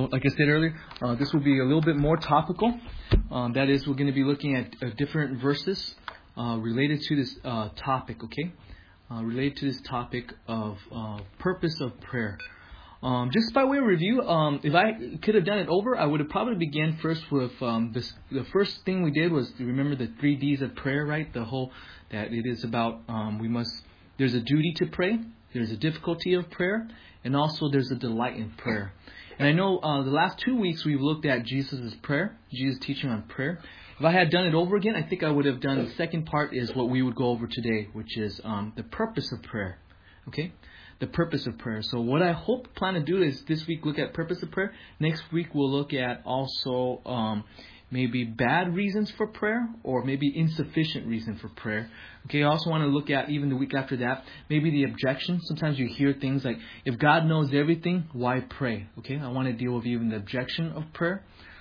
like I said earlier, this will be a little bit more topical. That is, we're going to be looking at different verses related to this topic, okay? Related to this topic of purpose of prayer. Just by way of review, if I could have done it over, I would have probably began first with the first thing we did was to remember the 3 Ds of prayer, right? The whole that it is about there's a duty to pray, there's a difficulty of prayer, and also there's a delight in prayer. And I know the last 2 weeks we've looked at Jesus' prayer, Jesus' teaching on prayer. If I had done it over again, I think I would have done the second part is what we would go over today, which is the purpose of prayer. Okay? The purpose of prayer. So what I plan to do is this week look at purpose of prayer. Next week we'll look at also maybe bad reasons for prayer or maybe insufficient reason for prayer. Okay, I also want to look at even the week after that, maybe the objection. Sometimes you hear things like, if God knows everything, why pray? Okay, I want to deal with even the objection of prayer.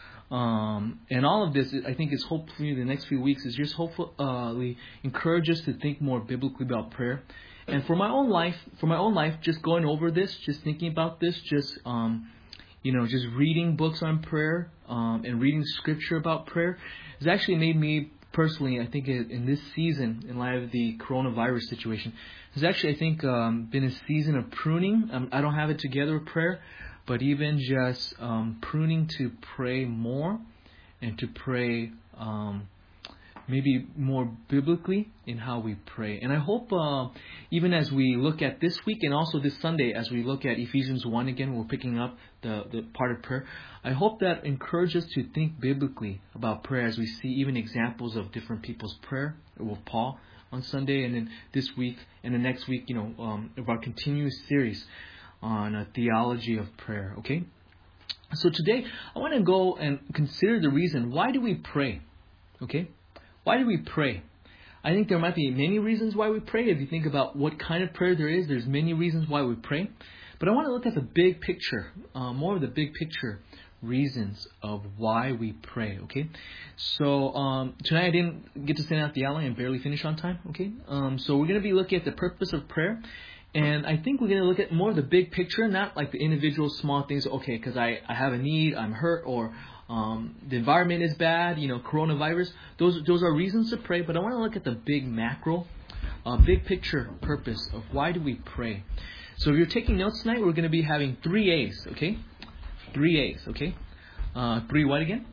And all of this, I think, is hopefully the next few weeks is just hopefully encourage us to think more biblically about prayer. And for my own life, just going over this, just thinking about this, just just reading books on prayer and reading scripture about prayer has actually made me personally, I think, in this season, in light of the coronavirus situation, has actually, I think, been a season of pruning. I don't have it together with prayer, but even just pruning to pray more and to pray maybe more biblically in how we pray. And I hope even as we look at this week and also this Sunday, as we look at Ephesians 1 again, we're picking up the part of prayer. I hope that encourages us to think biblically about prayer as we see even examples of different people's prayer with Paul on Sunday, and then this week and the next week, of our continuous series on a theology of prayer. Okay? So today I want to go and consider the reason, why do we pray? Okay? Why do we pray? I think there might be many reasons why we pray. If you think about what kind of prayer there is, there's many reasons why we pray. But I want to look at the big picture, more of the big picture reasons of why we pray, okay? So tonight I didn't get to send out the outline and barely finish on time, okay? So we're going to be looking at the purpose of prayer. And I think we're going to look at more of the big picture, not like the individual small things, okay, because I have a need, I'm hurt, or the environment is bad, coronavirus. Those are reasons to pray, but I want to look at the big macro, big picture purpose of why do we pray. So if you're taking notes tonight, we're going to be having 3 A's, okay? 3 A's, okay? 3 what again?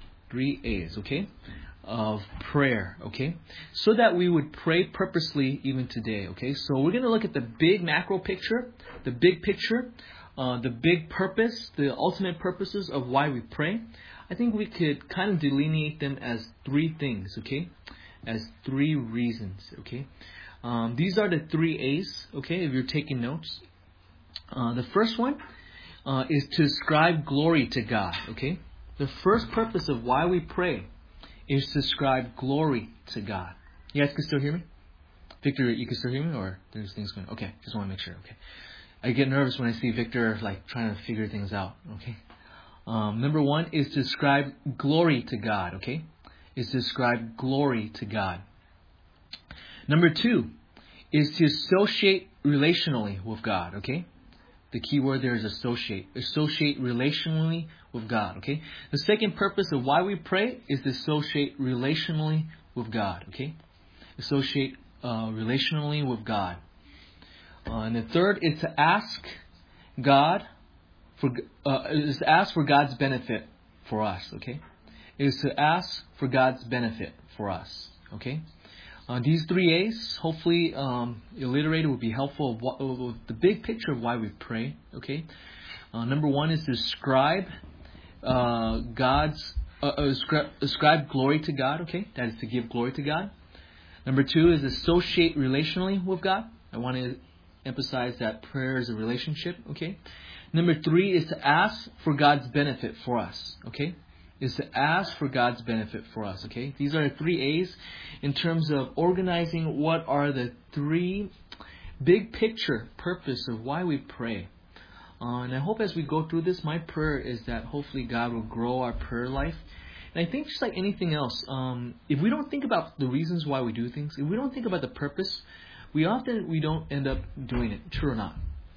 3 A's, okay? Of prayer, okay? So that we would pray purposely even today, okay? So we're going to look at the big macro picture, the big picture, the big purpose, the ultimate purposes of why we pray. I think we could kind of delineate them as 3 things, okay? As 3 reasons, okay? These are the 3 A's, okay, if you're taking notes. The first one is to ascribe glory to God, okay? The first purpose of why we pray is to ascribe glory to God. You guys can still hear me? Victor, you can still hear me, or there's things going on? Okay, just want to make sure, okay. I get nervous when I see Victor trying to figure things out, okay? Number 1 is to ascribe glory to God, okay? Is to ascribe glory to God. Number 2 is to associate relationally with God, okay? The key word there is associate. Associate relationally with God, okay? The second purpose of why we pray is to associate relationally with God, okay? Associate relationally with God. And the third is to ask God for God's benefit for us, okay? Is to ask for God's benefit for us, okay? These 3 A's, hopefully alliterated, would be helpful of the big picture of why we pray, okay? Number 1 is to ascribe ascribe glory to God, okay? That is to give glory to God. Number 2 is associate relationally with God. I want to emphasize that prayer is a relationship, okay? Number 3 is to ask for God's benefit for us, okay? Is to ask for God's benefit for us, okay? These are the 3 A's in terms of organizing what are the 3 big picture purpose of why we pray. And I hope as we go through this, my prayer is that hopefully God will grow our prayer life. And I think just like anything else, if we don't think about the reasons why we do things, if we don't think about the purpose, we don't end up doing it, true or not.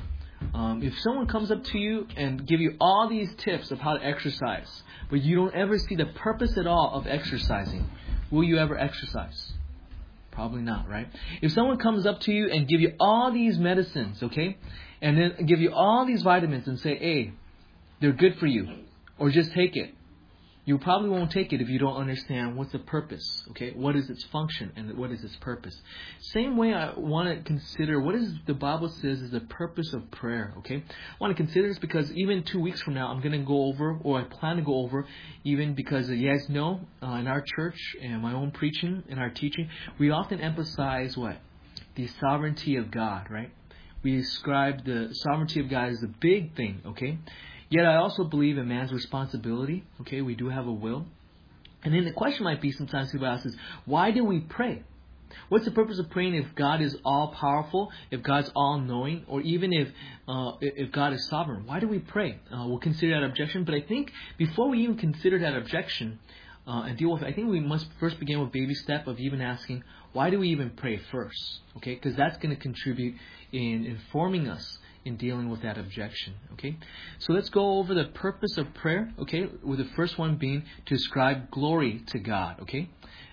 If someone comes up to you and give you all these tips of how to exercise, but you don't ever see the purpose at all of exercising, will you ever exercise? Probably not, right? If someone comes up to you and give you all these medicines, okay, and then give you all these vitamins and say, hey, they're good for you, or just take it, you probably won't take it if you don't understand what's the purpose, okay? What is its function and what is its purpose? Same way I want to consider what is the Bible says is the purpose of prayer, okay? I want to consider this because even 2 weeks from now, I'm going to go over, or I plan to go over, even because you guys know, in our church and my own preaching and our teaching, we often emphasize what? The sovereignty of God, right? We ascribe the sovereignty of God as a big thing, okay? Yet I also believe in man's responsibility. Okay, we do have a will. And then the question might be sometimes people ask is, why do we pray? What's the purpose of praying if God is all powerful, if God's all knowing, or even if God is sovereign? Why do we pray? We'll consider that objection. But I think before we even consider that objection and deal with it, I think we must first begin with baby step of even asking, why do we even pray first? Okay, because that's going to contribute in informing us in dealing with that objection. Okay, so let's go over the purpose of prayer. Okay, with the first one being to ascribe glory to God. Okay,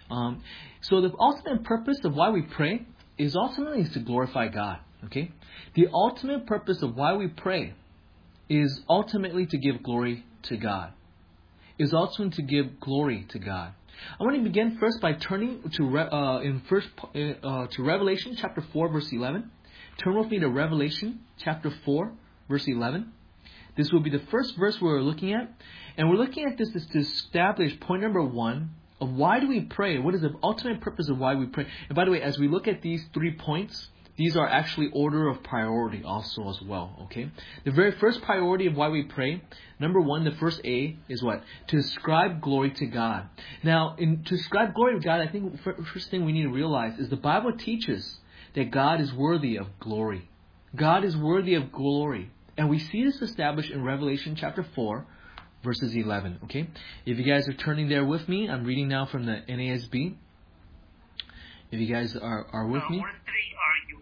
so the ultimate purpose of why we pray is ultimately to glorify God. Okay, the ultimate purpose of why we pray is ultimately to give glory to God. Is ultimately to give glory to God. I want to begin first by turning to Revelation chapter 4 verse 11. Turn with me to Revelation chapter 4, verse 11. This will be the first verse we're looking at. And we're looking at this to establish point number 1 of why do we pray? What is the ultimate purpose of why we pray? And by the way, as we look at these 3 points, these are actually order of priority also as well. Okay. The very first priority of why we pray, number 1, the first A is what? To ascribe glory to God. Now, to ascribe glory to God, I think the first thing we need to realize is the Bible teaches that God is worthy of glory. God is worthy of glory. And we see this established in Revelation chapter 4, verses 11. Okay? If you guys are turning there with me, I'm reading now from the NASB. If you guys are with me. Worthy are you,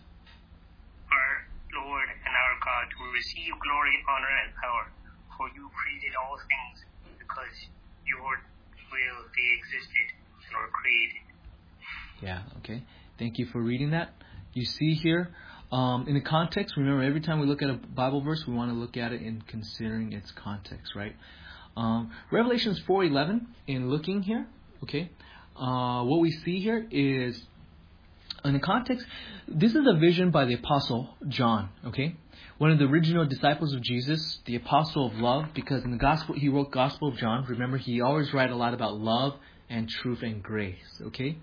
our Lord and our God, to receive glory, honor, and power. For you created all things, because your will they existed and were created. Yeah, okay. Thank you for reading that. You see here, in the context, remember every time we look at a Bible verse, we want to look at it in considering its context, right? Revelations 4:11, in looking here, okay, what we see here is, in the context, this is a vision by the Apostle John, okay? One of the original disciples of Jesus, the Apostle of Love, because in the Gospel, he wrote Gospel of John. Remember, he always write a lot about love and truth and grace, okay?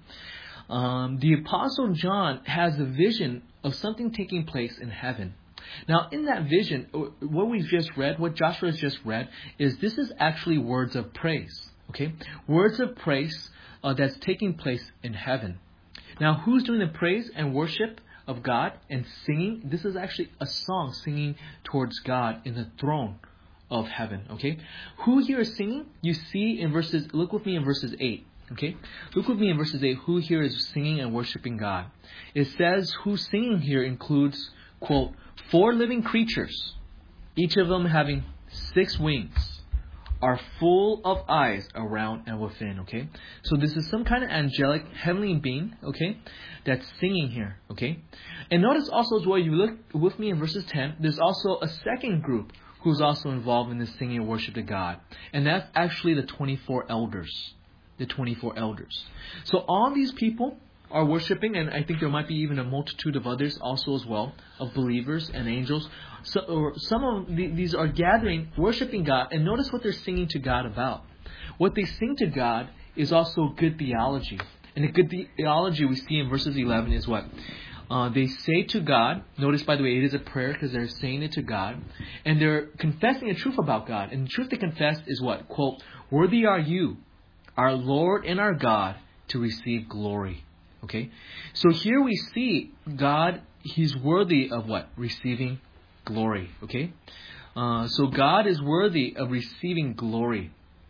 The Apostle John has a vision of something taking place in heaven. Now, in that vision, what we've just read, what Joshua has just read, is this is actually words of praise. Okay, words of praise that's taking place in heaven. Now, who's doing the praise and worship of God and singing? This is actually a song singing towards God in the throne of heaven. Okay, who here is singing? You see in verses. Look with me in verses 8. Okay, look with me in verses 8. Who here is singing and worshiping God? It says who's singing here includes, quote, 4 living creatures, each of them having 6 wings, are full of eyes around and within. Okay, so this is some kind of angelic heavenly being. Okay, that's singing here. Okay, and notice also as well, you look with me in verses 10. There's also a second group who's also involved in this singing and worship to God, and that's actually the 24 elders. The 24 elders. So all these people are worshiping, and I think there might be even a multitude of others also as well, of believers and angels. So, some of these are gathering, worshiping God, and notice what they're singing to God about. What they sing to God is also good theology. And the good theology we see in verses 11 is what? They say to God, notice by the way, it is a prayer because they're saying it to God, and they're confessing a truth about God. And the truth they confess is what? Quote, worthy are you, our Lord and our God, to receive glory. Okay? So here we see God, He's worthy of what? Receiving glory. Okay? So God is worthy of receiving glory.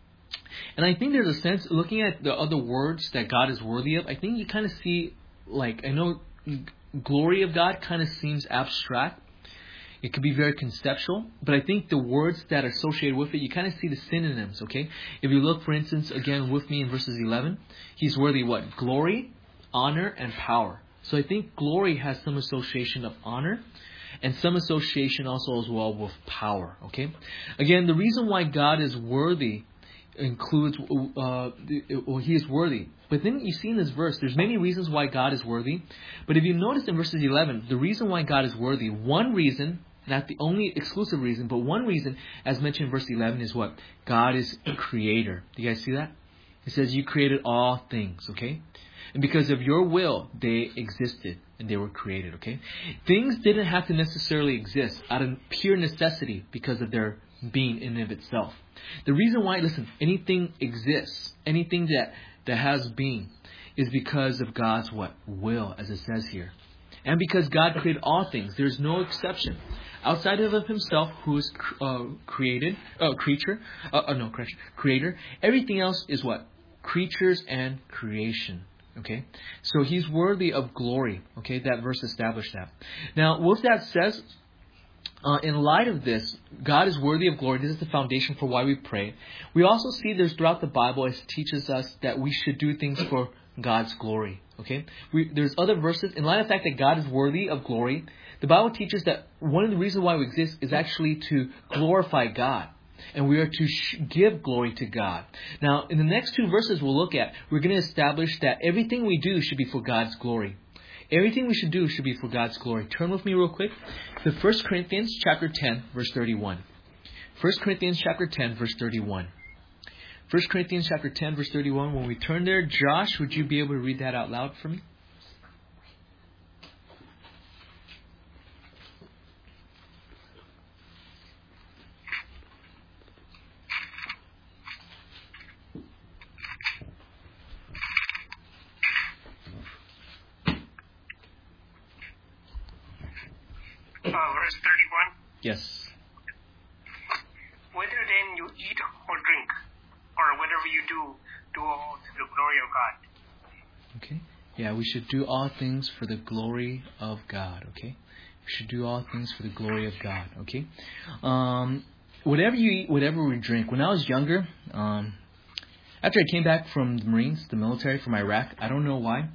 And I think there's a sense, looking at the other words that God is worthy of, I think you kind of see, like, I know glory of God kind of seems abstract. It could be very conceptual, but I think the words that are associated with it, you kind of see the synonyms, okay? If you look, for instance, again with me in verses 11, He's worthy what? Glory, honor, and power. So I think glory has some association of honor and some association also as well with power, okay? Again, the reason why God is worthy includes, He is worthy. But then you see in this verse, there's many reasons why God is worthy. But if you notice in verses 11, the reason why God is worthy, one reason, not the only exclusive reason, but one reason, as mentioned in verse 11, is what? God is creator. Do you guys see that? It says, you created all things, okay? And because of your will, they existed and they were created, okay? Things didn't have to necessarily exist out of pure necessity because of their being in and of itself. The reason why, listen, anything exists, anything that has being, is because of God's what? Will, as it says here. And because God created all things, there's no exception. Outside of Himself, who is creator, everything else is what? Creatures and creation. Okay? So He's worthy of glory. Okay? That verse established that. Now, with that says, in light of this, God is worthy of glory. This is the foundation for why we pray. We also see there's throughout the Bible, it teaches us that we should do things for God's glory. Okay? There's other verses. In light of the fact that God is worthy of glory, the Bible teaches that one of the reasons why we exist is actually to glorify God. And we are to give glory to God. Now, in the next two verses we'll look at, we're going to establish that everything we do should be for God's glory. Everything we should do should be for God's glory. Turn with me real quick to 1 Corinthians chapter 10, verse 31. 1 Corinthians chapter 10, verse 31. 1 Corinthians chapter 10, verse 31. When we turn there, Josh, would you be able to read that out loud for me? Verse 31. Yes. Whether then you eat or drink, or whatever you do all to the glory of God. Okay. Yeah, we should do all things for the glory of God. Okay. We should do all things for the glory of God. Okay. Whatever you eat, whatever we drink. When I was younger, after I came back from the Marines, the military, from Iraq, I don't know why.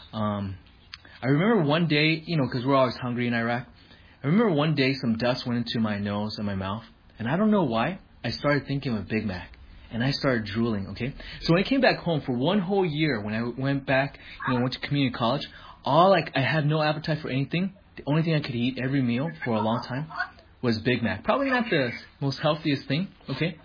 I remember one day, because we're always hungry in Iraq. I remember one day some dust went into my nose and my mouth. And I don't know why. I started thinking of a Big Mac. And I started drooling, okay? So when I came back home for one whole year, when I went back, went to community college, I had no appetite for anything. The only thing I could eat every meal for a long time was Big Mac. Probably not the most healthiest thing, okay?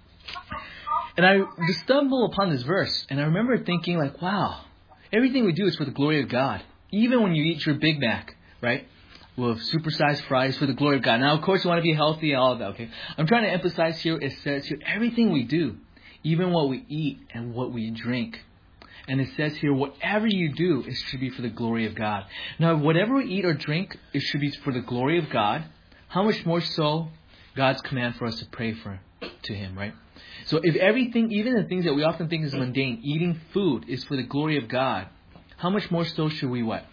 And I just stumbled upon this verse. And I remember thinking wow, everything we do is for the glory of God. Even when you eat your Big Mac, right? With supersized fries for the glory of God. Now, of course, you want to be healthy and all of that, okay? I'm trying to emphasize here, it says here, everything we do, even what we eat and what we drink. And it says here, whatever you do, it should be for the glory of God. Now, whatever we eat or drink, it should be for the glory of God. How much more so God's command for us to pray to Him, right? So if everything, even the things that we often think is mundane, eating food is for the glory of God, how much more so should we what?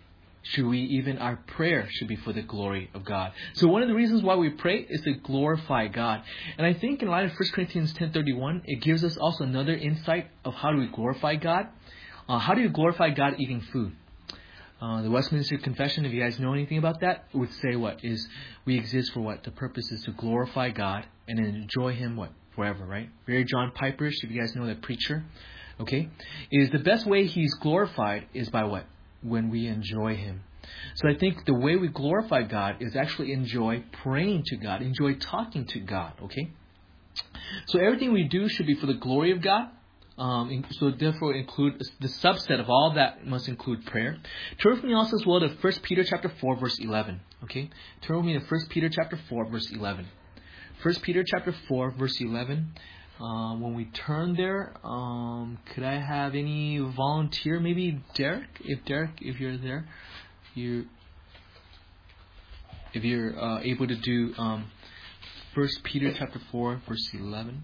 Our prayer should be for the glory of God. So one of the reasons why we pray is to glorify God. And I think in light of 1 Corinthians 10:31, it gives us also another insight of how do we glorify God. How do you glorify God eating food? The Westminster Confession, if you guys know anything about that, would say we exist for what? The purpose is to glorify God and enjoy Him forever, right? Mary John Piper, if you guys know that preacher, okay, is the best way He's glorified is by what? When we enjoy Him. So I think the way we glorify God is actually enjoy praying to God, enjoy talking to God, okay? So everything we do should be for the glory of God. So therefore include the subset of all that must include prayer. Turn with me also as well to 1 Peter chapter 4 verse 11, okay? Turn with me to 1 Peter chapter 4 verse 11. 1 Peter chapter 4 verse 11. When we turn there, could I have any volunteer? Maybe Derek? If you're there, if you're able to do 1 Peter chapter 4 verse 11.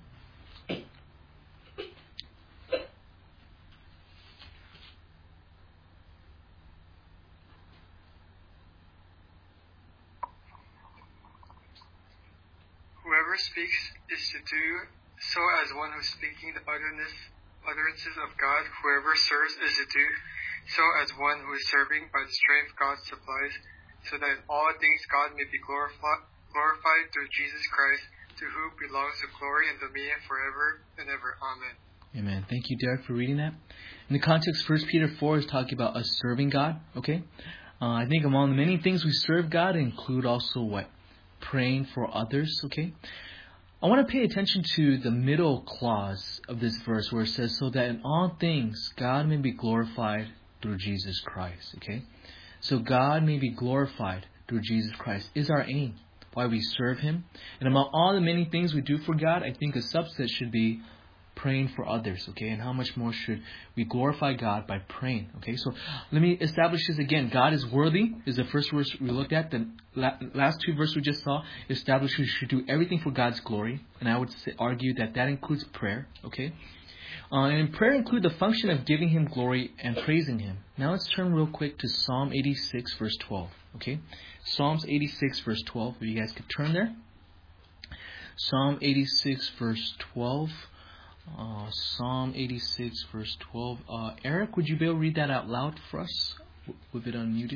to do so as one who's speaking the utterances of God. Whoever serves is to do so as one who is serving by the strength God supplies, so that in all things God may be glorified through Jesus Christ, to whom belongs the glory and dominion forever and ever. Amen. Amen. Thank you, Derek, for reading that. In the context, 1 Peter 4 is talking about us serving God. Okay, I think among the many things we serve God include also what? Praying for others. Okay, I want to pay attention to the middle clause of this verse where it says, so that in all things God may be glorified through Jesus Christ. Okay, so God may be glorified through Jesus Christ is our aim, why we serve Him. And among all the many things we do for God, I think a subset should be praying for others. Okay, and how much more should we glorify God by praying? Okay, so let me establish this again. God is worthy is the first verse we looked at. The last two verses we just saw establish we should do everything for God's glory, and I would argue that includes prayer. Okay, and prayer includes the function of giving Him glory and praising Him. Now let's turn real quick to Psalm 86 verse 12. Okay, Psalms 86 verse 12. If you guys could turn there. Psalm 86 verse 12. Psalm 86 verse 12. Eric, would you be able to read that out loud for us with it unmuted?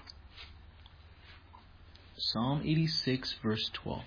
Psalm 86 verse 12.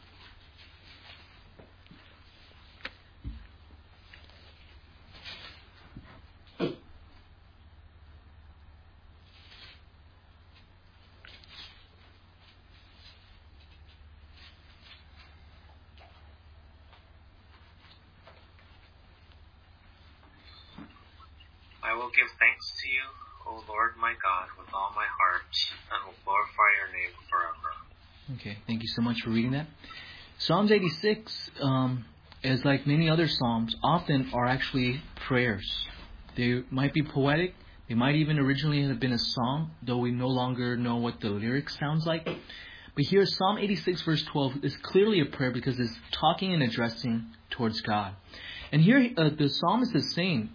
I will give thanks to you, O Lord my God, with all my heart, and will glorify your name forever. Okay, thank you so much for reading that. Psalms 86, as like many other psalms, often are actually prayers. They might be poetic. They might even originally have been a song, though we no longer know what the lyrics sounds like. But here, Psalm 86 verse 12 is clearly a prayer because it's talking and addressing towards God. And here, the psalmist is saying,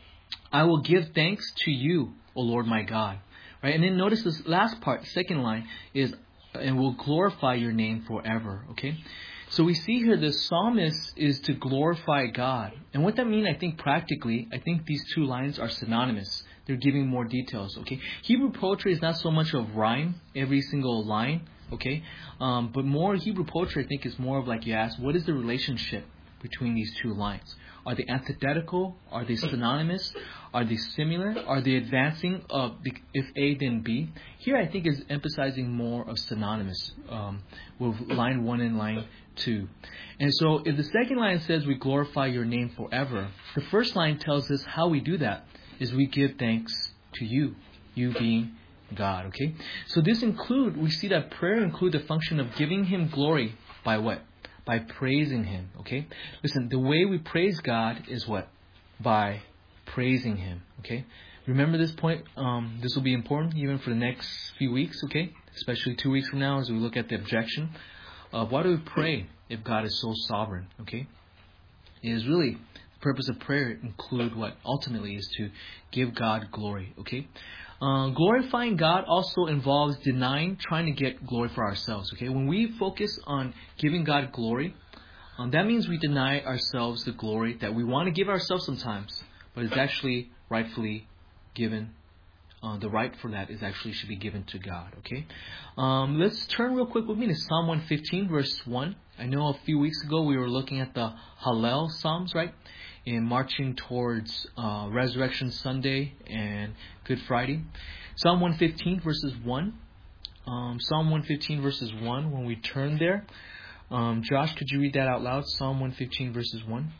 I will give thanks to you, O Lord my God. Right? And then notice this last part, second line, is, and will glorify your name forever. Okay? So we see here the psalmist is to glorify God. And what that means, I think practically, I think these two lines are synonymous. They're giving more details. Okay? Hebrew poetry is not so much of rhyme, every single line. Okay? But more Hebrew poetry, I think, is more of like you ask, what is the relationship between these two lines? Are they antithetical? Are they synonymous? Are they similar? Are they advancing if A then B? Here I think is emphasizing more of synonymous with line 1 and line 2. And so if the second line says we glorify your name forever, the first line tells us how we do that is we give thanks to you, you being God. Okay? So we see that prayer includes the function of giving Him glory by what? By praising Him. Okay? Listen, the way we praise God is what? By praising Him. Okay? Remember this point. This will be important even for the next few weeks. Okay? Especially 2 weeks from now as we look at the objection of why do we pray if God is so sovereign? Okay? It is really the purpose of prayer include what ultimately is to give God glory. Okay? Glorifying God also involves trying to get glory for ourselves. Okay, when we focus on giving God glory, that means we deny ourselves the glory that we want to give ourselves sometimes, but it's actually rightfully given. The right for that is actually should be given to God. Okay, let's turn real quick with me to Psalm 115, verse 1. I know a few weeks ago we were looking at the Hallel Psalms, right? In marching towards Resurrection Sunday and Good Friday. Psalm 115 verses 1. Psalm 115 verses 1, when we turn there. Josh, could you read that out loud? Psalm 115 verses 1.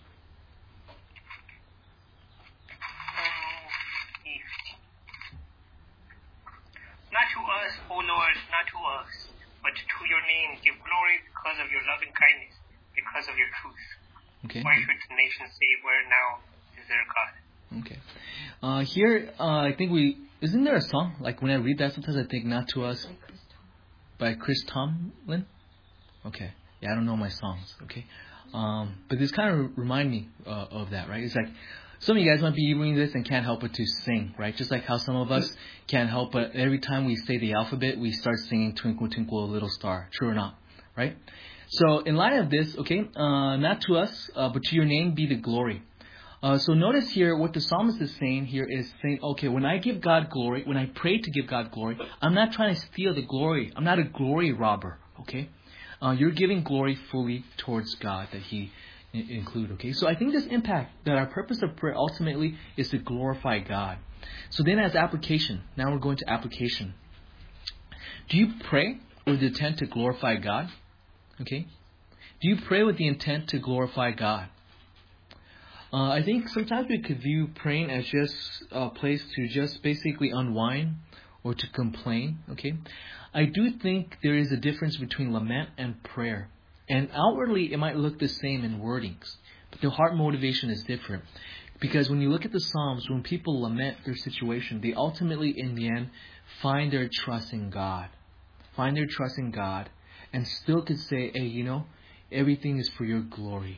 Not to us, O Lord, not to us, but to your name give glory because of your loving kindness, because of your truth. Okay. Why should the nations say, where now is their God? Okay. Here, I think isn't there a song? Like when I read that, sometimes I think Not to Us by Chris Tomlin. Okay. Yeah, I don't know my songs. Okay. But this kind of remind me of that, right? It's like some of you guys might be reading this and can't help but to sing, right? Just like how some of us can't help but every time we say the alphabet, we start singing Twinkle, Twinkle, Little Star. True or not? Right? So in light of this, okay, not to us, but to your name be the glory. So notice here what the psalmist is saying here is saying, okay, when I give God glory, when I pray to give God glory, I'm not trying to steal the glory. I'm not a glory robber, okay? You're giving glory fully towards God that He include, okay? So I think this impact that our purpose of prayer ultimately is to glorify God. So then as application, now we're going to application. Do you pray with the intent to glorify God? Okay? Do you pray with the intent to glorify God? I think sometimes we could view praying as just a place to just basically unwind or to complain, okay? I do think there is a difference between lament and prayer. And outwardly, it might look the same in wordings, but the heart motivation is different. Because when you look at the Psalms, when people lament their situation, they ultimately, in the end, find their trust in God. Find their trust in God and still could say, hey, everything is for your glory.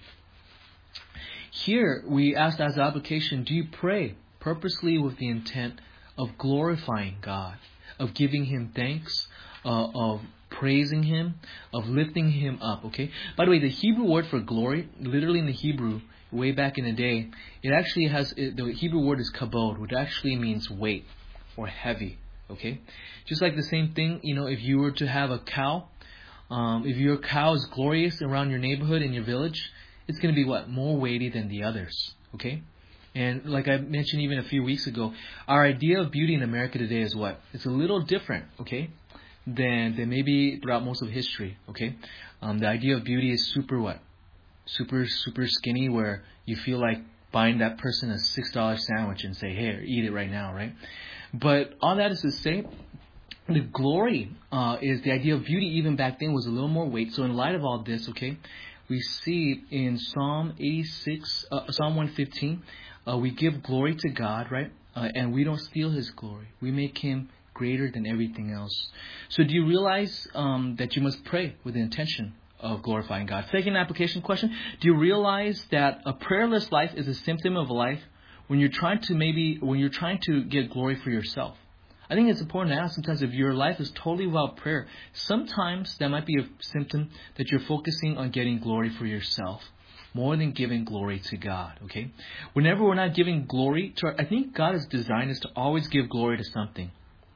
Here, we asked as an application, do you pray purposely with the intent of glorifying God, of giving Him thanks, of praising Him, of lifting Him up, okay? By the way, the Hebrew word for glory, literally in the Hebrew, way back in the day, it actually has, the Hebrew word is kabod, which actually means weight or heavy, okay? Just like the same thing, if you were to have a cow, if your cow is glorious around your neighborhood and your village, it's going to be what? More weighty than the others, okay? And like I mentioned even a few weeks ago, our idea of beauty in America today is what? It's a little different, okay, than maybe throughout most of history, okay? The idea of beauty is super what? Super skinny, where you feel like buying that person a $6 sandwich and say, hey, eat it right now, right? But all that is to say, the glory is the idea of beauty even back then was a little more weight. So in light of all this, okay, we see in Psalm 115, we give glory to God, right? And we don't steal His glory. We make Him greater than everything else. So do you realize that you must pray with the intention of glorifying God? Second application question, do you realize that a prayerless life is a symptom of a life when you're trying to get glory for yourself? I think it's important to ask sometimes if your life is totally without prayer, sometimes that might be a symptom that you're focusing on getting glory for yourself more than giving glory to God, okay? Whenever we're not giving glory to I think God has designed us to always give glory to something.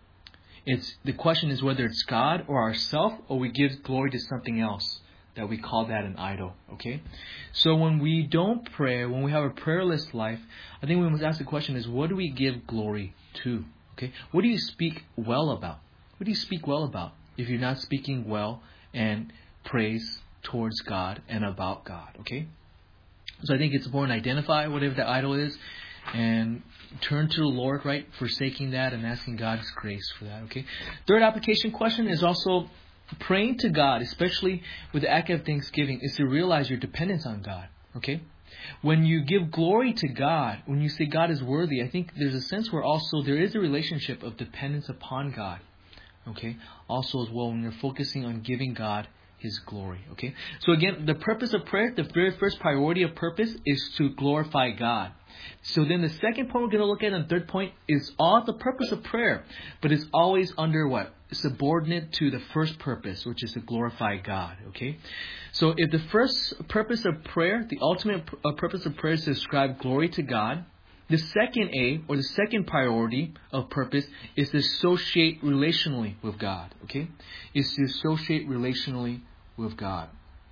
The question is whether it's God or ourselves, or we give glory to something else that we call that an idol, okay? So when we don't pray, when we have a prayerless life, I think we must ask the question is, what do we give glory to? Okay, what do you speak well about? What do you speak well about if you're not speaking well and praise towards God and about God? Okay, so I think it's important to identify whatever the idol is and turn to the Lord, right? Forsaking that and asking God's grace for that. Okay. Third application question is also praying to God, especially with the act of thanksgiving, is to realize your dependence on God. Okay. When you give glory to God, when you say God is worthy, I think there's a sense where also there is a relationship of dependence upon God. Okay. Also as well when you're focusing on giving God His glory. Okay. So again, the purpose of prayer, the very first priority of purpose is to glorify God. So then the second point we're going to look at, and the third point, is all the purpose of prayer, but it's always under what? Subordinate to the first purpose, which is to glorify God. Okay. So if the first purpose of prayer, the ultimate purpose of prayer is to ascribe glory to God, the second A, or the second priority of purpose, is to associate relationally with God. Okay. Is to associate relationally with God.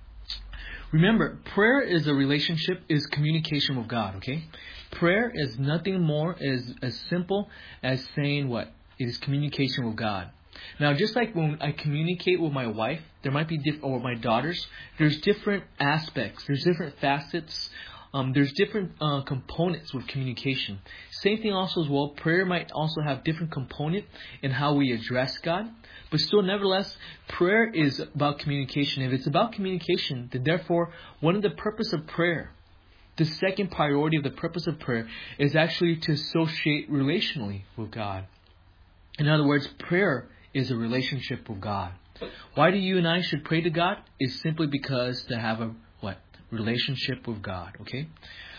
Remember, prayer is a relationship, is communication with God, okay? Prayer is nothing more as simple as saying what? It is communication with God. Now, just like when I communicate with my wife, there might be or my daughters, there's different aspects, there's different facets, there's different components with communication. Same thing also as well, prayer might also have different component in how we address God. But still, nevertheless, prayer is about communication. If it's about communication, then therefore, one of the purpose of prayer, the second priority of the purpose of prayer, is actually to associate relationally with God. In other words, prayer is a relationship with God. Why do you and I should pray to God? Is simply because to have a relationship with God. Okay.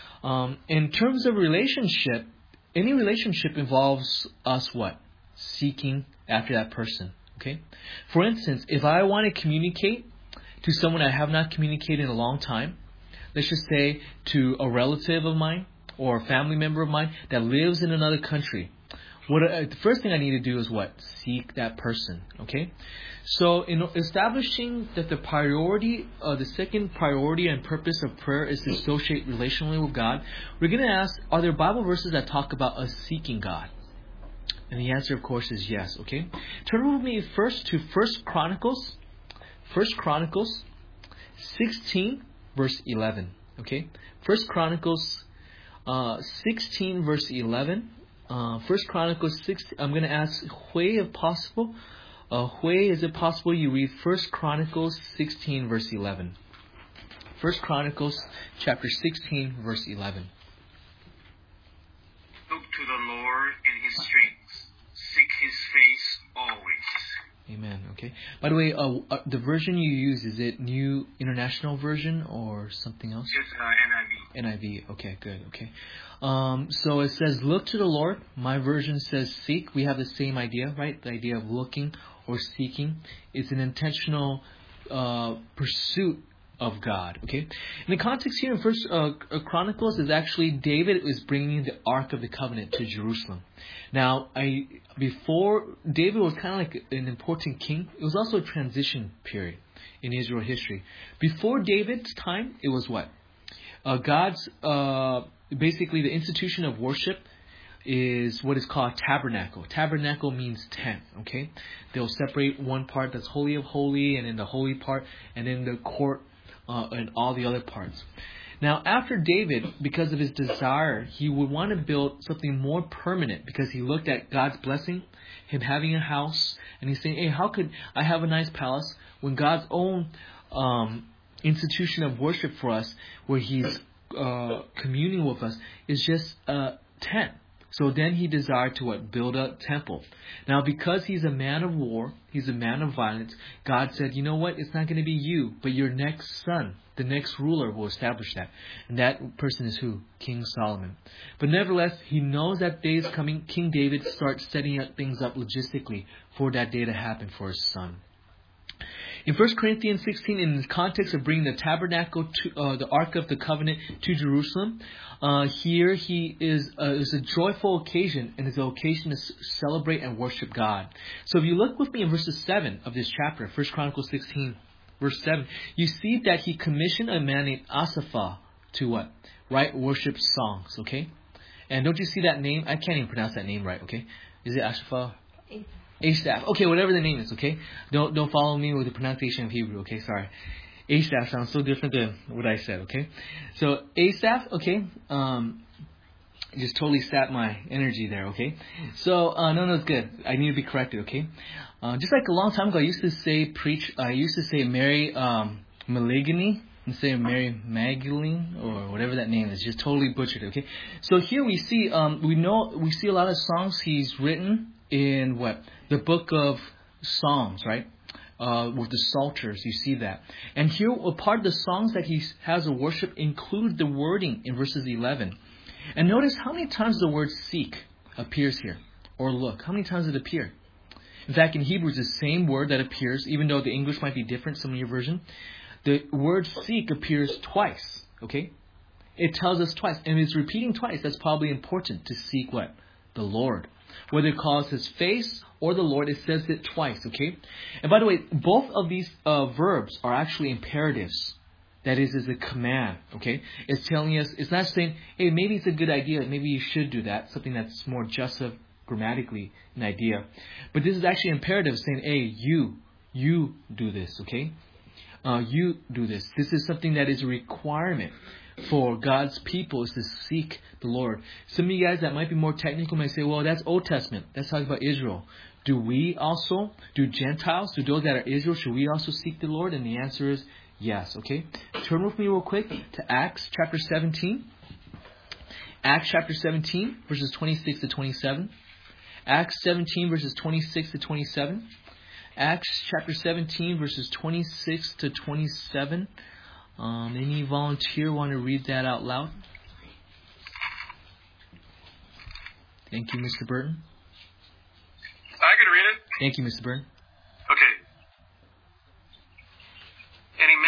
In terms of relationship, any relationship involves us what? Seeking after that person. Okay. For instance, if I want to communicate to someone I have not communicated in a long time, let's just say to a relative of mine or a family member of mine that lives in another country, the first thing I need to do is what? Seek that person. Okay? So in establishing that the second priority and purpose of prayer is to associate relationally with God, we're going to ask, are there Bible verses that talk about us seeking God? And the answer, of course, is yes. Okay? Turn with me first to 1 Chronicles 16, verse 11. Okay? 1 Chronicles 16, verse 11. 1 Chronicles 16. I'm going to ask Hui if possible. Hui, is it possible you read 1 Chronicles 16, verse 11? 1 Chronicles chapter 16, verse 11. Look to the Lord in His strength. Seek His face always. Amen. Okay. By the way, the version you use, is it New International Version or something else? Yes, NIV. NIV. Okay, good. Okay. So it says, look to the Lord. My version says seek. We have the same idea, right? The idea of looking or seeking. It's an intentional pursuit of God. Okay. In the context here in First Chronicles is actually David is bringing the Ark of the Covenant to Jerusalem. Now, before David was kind of like an important king. It was also a transition period in Israel history. Before David's time, it was what? God's basically the institution of worship is what is called tabernacle. Tabernacle means tent. Okay, they'll separate one part that's holy of holy, and then the holy part, and then the court and all the other parts. Now, after David, because of his desire, he would want to build something more permanent because he looked at God's blessing, him having a house, and he's saying, hey, how could I have a nice palace when God's own institution of worship for us, where He's communing with us, is just a tent. So then he desired to what? Build a temple. Now, because he's a man of war, he's a man of violence, God said, you know what? It's not going to be you, but your next son, the next ruler, will establish that. And that person is who? King Solomon. But nevertheless, he knows that day is coming. King David starts setting things up logistically for that day to happen for his son. In 1 Corinthians 16, in the context of bringing the tabernacle, to the Ark of the Covenant to Jerusalem, here he is a joyful occasion, and it's an occasion to celebrate and worship God. So if you look with me in verses 7 of this chapter, 1 Chronicles 16, verse 7, you see that he commissioned a man named Asaph to what? Write worship songs, okay? And don't you see that name? I can't even pronounce that name right, okay? Is it Asaph? Asaph. Okay, whatever the name is, okay? Don't follow me with the pronunciation of Hebrew, okay? Sorry. Asaph sounds so different than what I said, okay? So, Asaph, okay? Just totally sapped my energy there, okay? So, no, it's good. I need to be corrected, okay? Just like a long time ago, I used to say Mary Maligany instead of Mary Magdalene or whatever that name is. Just totally butchered it, okay? So here we see, we see a lot of songs he's written in what? The book of Psalms, right? With the Psalters, you see that. And here, a part of the songs that he has of worship include the wording in verses 11. And notice how many times the word seek appears here. Or look, how many times it appears? In fact, in Hebrew, it's the same word that appears, even though the English might be different, some of your version. The word seek appears twice, okay? It tells us twice. And it's repeating twice. That's probably important to seek what? The Lord. Whether it calls His face or the Lord, it says it twice, okay? And by the way, both of these verbs are actually imperatives. That is a command, okay? It's telling us, it's not saying, hey, maybe it's a good idea, maybe you should do that, something that's more just grammatically an idea. But this is actually imperative, saying, hey, you do this, okay? You do this. This is something that is a requirement for God's people, is to seek the Lord. Some of you guys that might be more technical might say, well, that's Old Testament. That's talking about Israel. Do Gentiles, do those that are Israel, should we also seek the Lord? And the answer is yes, okay? Turn with me real quick to Acts chapter 17. Acts chapter 17, verses 26 to 27. Acts 17, verses 26 to 27. Acts chapter 17, verses 26 to 27. Any volunteer want to read that out loud? Thank you, Mr. Burton. I can read it. Thank you, Mr. Burton. Okay. Any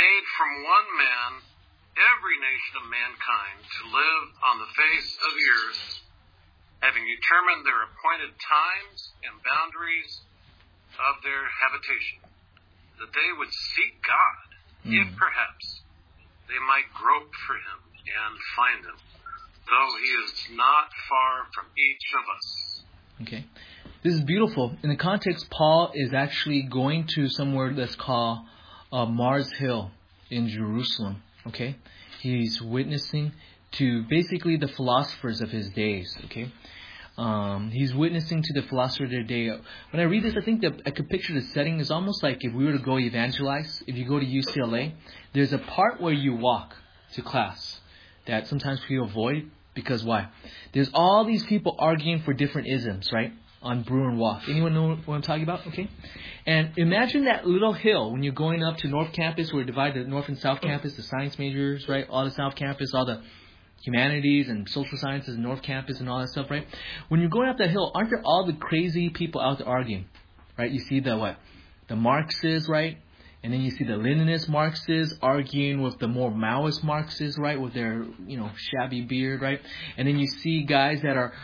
one man every nation of mankind to live on the face of the earth, having determined their appointed times and boundaries of their habitation, that they would seek God, if perhaps they might grope for him and find him, though he is not far from each of us. Okay. This is beautiful. In the context, Paul is actually going to somewhere that's called Mars Hill in Jerusalem. Okay. He's witnessing to basically the philosophers of his days. Okay. He's witnessing to the philosophers of their day. When I read this, I think that I could picture the setting is almost like if we were to go evangelize. If you go to UCLA, there's a part where you walk to class that sometimes people avoid because why? There's all these people arguing for different isms, right? On Bruin Walk. Anyone know what I'm talking about? Okay. And imagine that little hill when you're going up to North Campus, where we divide the North and South Campus, the science majors, right? All the South Campus, all the humanities and social sciences, North Campus and all that stuff, right? When you're going up that hill, aren't there all the crazy people out there arguing, right? You see the Marxists, right? And then you see the Leninist Marxists arguing with the more Maoist Marxists, right? With their, shabby beard, right? And then you see guys that are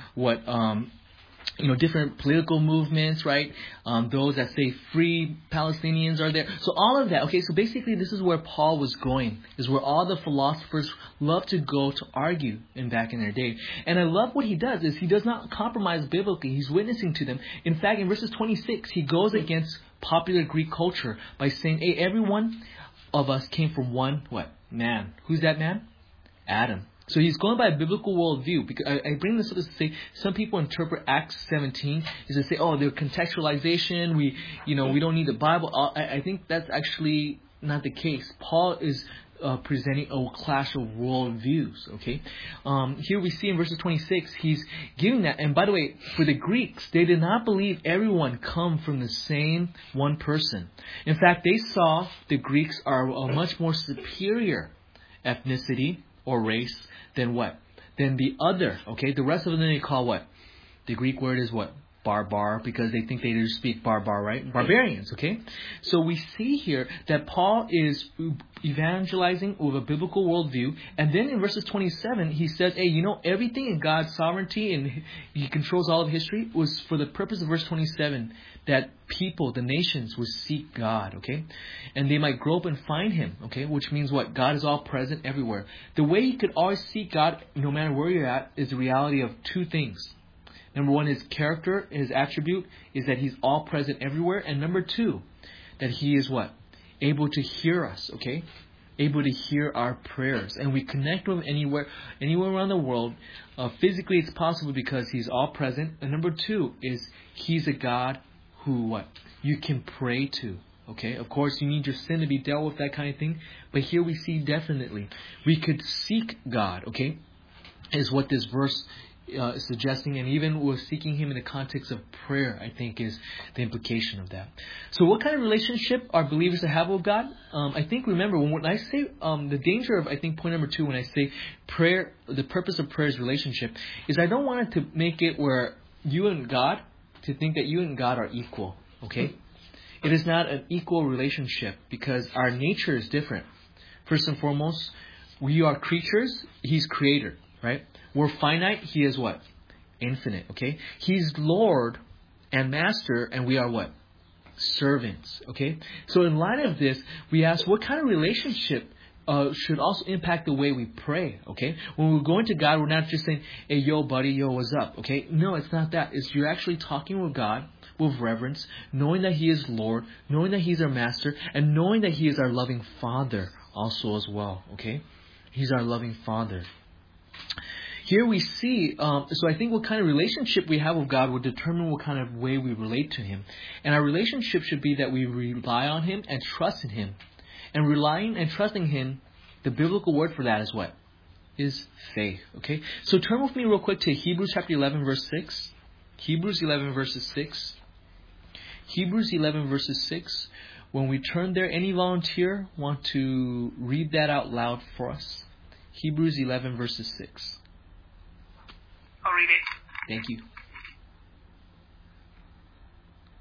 different political movements, right? Those that say free Palestinians are there. So all of that. Okay, so basically this is where Paul was going. Is where all the philosophers love to go to argue back in their day. And I love what he does is he does not compromise biblically. He's witnessing to them. In fact, in verses 26, he goes against popular Greek culture by saying, hey, every one of us came from one, man. Who's that man? Adam. So he's going by a biblical worldview. Because I bring this up to say some people interpret Acts 17 is to say, oh, they're contextualization. We don't need the Bible. I think that's actually not the case. Paul is presenting a clash of worldviews. Okay, here we see in verses 26, he's giving that. And by the way, for the Greeks, they did not believe everyone come from the same one person. In fact, they saw the Greeks are a much more superior ethnicity or race than what? Than the other. Okay, the rest of them they call what? The Greek word is what? Barbar, because they think they just speak barbar, right? Barbarians, okay? So we see here that Paul is evangelizing with a biblical worldview. And then in verses 27, he says, hey, everything in God's sovereignty and he controls all of history was for the purpose of verse 27, that people, the nations, would seek God, okay? And they might grope and find him, okay? Which means what? God is all present everywhere. The way you could always seek God, no matter where you're at, is the reality of two things. Number one, his character, his attribute is that he's all present everywhere. And number two, that he is what? Able to hear us, okay? Able to hear our prayers. And we connect with him anywhere around the world. Physically, it's possible because he's all present. And number two is he's a God who what? You can pray to. Okay? Of course, you need your sin to be dealt with, that kind of thing. But here we see definitely we could seek God, okay? Is what this verse suggesting, and even with seeking him in the context of prayer, I think is the implication of that. So what kind of relationship are believers to have with God? I think, remember, when I say the danger of, I think, point number 2, when I say prayer, the purpose of prayer is relationship, is I don't want it to make it where you and God, to think that you and God are equal, okay? It is not an equal relationship because our nature is different. First and foremost, we are creatures, he's creator, right? We're finite, he is what? Infinite, okay? He's Lord and Master, and we are what? Servants, okay? So in light of this, we ask what kind of relationship should also impact the way we pray, okay? When we're going to God, we're not just saying, hey, yo, buddy, yo, what's up, okay? No, it's not that. It's you're actually talking with God with reverence, knowing that he is Lord, knowing that he's our Master, and knowing that he is our loving Father also as well, okay? He's our loving Father. Here we see, so I think what kind of relationship we have with God will determine what kind of way we relate to him. And our relationship should be that we rely on him and trust in him. And relying and trusting him, the biblical word for that is what? Is faith. Okay? So turn with me real quick to Hebrews chapter 11 verse 6. Hebrews 11 verses 6. Hebrews 11 verses 6. When we turn there, any volunteer want to read that out loud for us? Hebrews 11 verses 6. I'll read it. Thank you.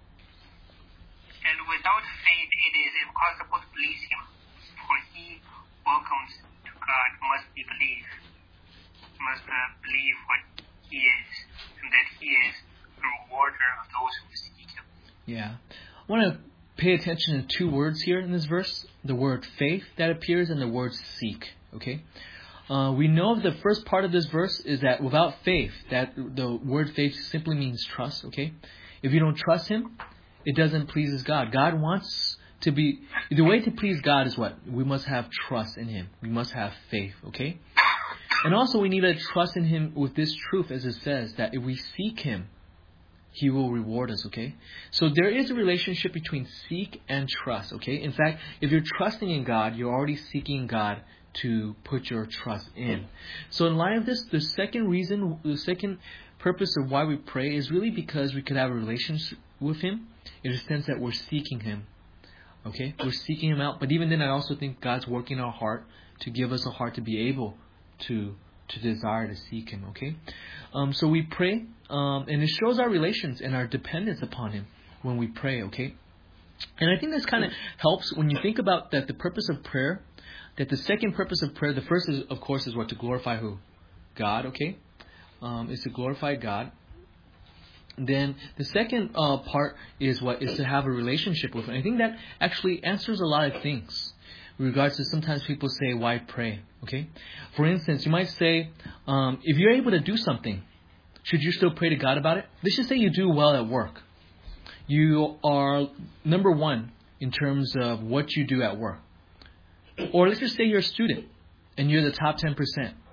And without faith it is impossible to please him. For he welcomes to God must be believed. Must believe what He is, and that He is the rewarder of those who seek Him. Yeah. I want to pay attention to two words here in this verse. The word faith that appears and the word seek. Okay? We know the first part of this verse is that without faith, that the word faith simply means trust. Okay? If you don't trust Him, it doesn't please God. God wants to be... The way to please God is what? We must have trust in Him. We must have faith. Okay? And also we need to trust in Him with this truth, as it says, that if we seek Him, He will reward us, okay? So there is a relationship between seek and trust, okay? In fact, if you're trusting in God, you're already seeking God to put your trust in. So in light of this, the second purpose of why we pray is really because we could have a relationship with Him in the sense that we're seeking Him, okay? We're seeking Him out. But even then, I also think God's working in our heart to give us a heart to be able to desire to seek Him, okay? So we pray, and it shows our relations and our dependence upon Him when we pray, okay? And I think this kind of helps when you think about that the purpose of prayer, that the second purpose of prayer, the first is, of course, is what? To glorify who? God, okay? Is to glorify God. Then the second part is what? Is to have a relationship with Him. I think that actually answers a lot of things. In regards to sometimes people say, why pray? Okay? For instance, you might say, if you're able to do something, should you still pray to God about it? Let's just say you do well at work. You are number one in terms of what you do at work. Or let's just say you're a student and you're the top 10%.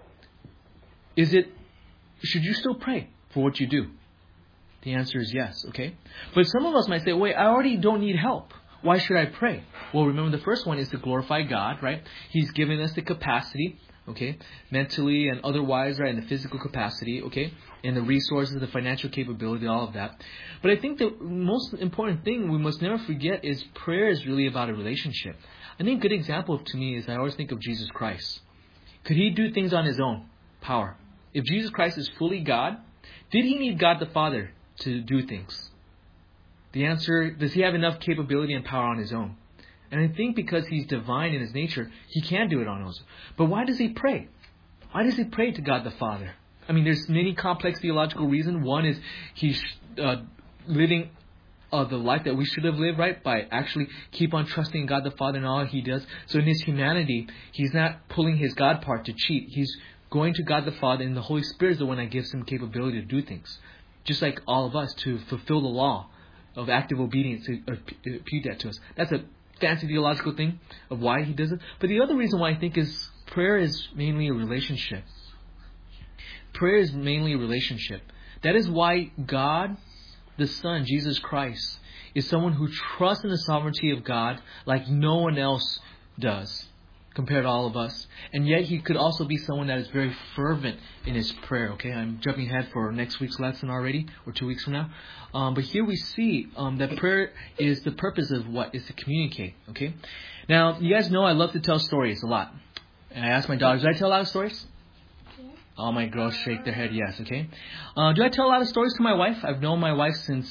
Should you still pray for what you do? The answer is yes, okay? But some of us might say, wait, I already don't need help. Why should I pray? Well, remember the first one is to glorify God, right? He's given us the capacity, okay? Mentally and otherwise, right? And the physical capacity, okay? And the resources, the financial capability, all of that. But I think the most important thing we must never forget is prayer is really about a relationship. I think a good example to me is I always think of Jesus Christ. Could He do things on His own power? If Jesus Christ is fully God, did He need God the Father to do things? The answer, does He have enough capability and power on His own? And I think because He's divine in His nature, He can do it on His own. But why does He pray? Why does He pray to God the Father? I mean, there's many complex theological reasons. One is He's living the life that we should have lived, right? By actually keep on trusting God the Father in all He does. So in His humanity, He's not pulling His God part to cheat. He's going to God the Father, and the Holy Spirit is the one that gives Him capability to do things. Just like all of us, to fulfill the law of active obedience, to impute that to us. That's a fancy theological thing of why He does it. But the other reason why I think is prayer is mainly a relationship. Prayer is mainly a relationship. That is why God, the Son, Jesus Christ, is someone who trusts in the sovereignty of God like no one else does compared to all of us. And yet He could also be someone that is very fervent in His prayer. Okay, I'm jumping ahead for next week's lesson already, or 2 weeks from now. But here we see that prayer is the purpose of what? Is to communicate. Okay. Now, you guys know I love to tell stories a lot. And I ask my daughters, do I tell a lot of stories? All my girls shake their head yes, okay? Do I tell a lot of stories to my wife? I've known my wife since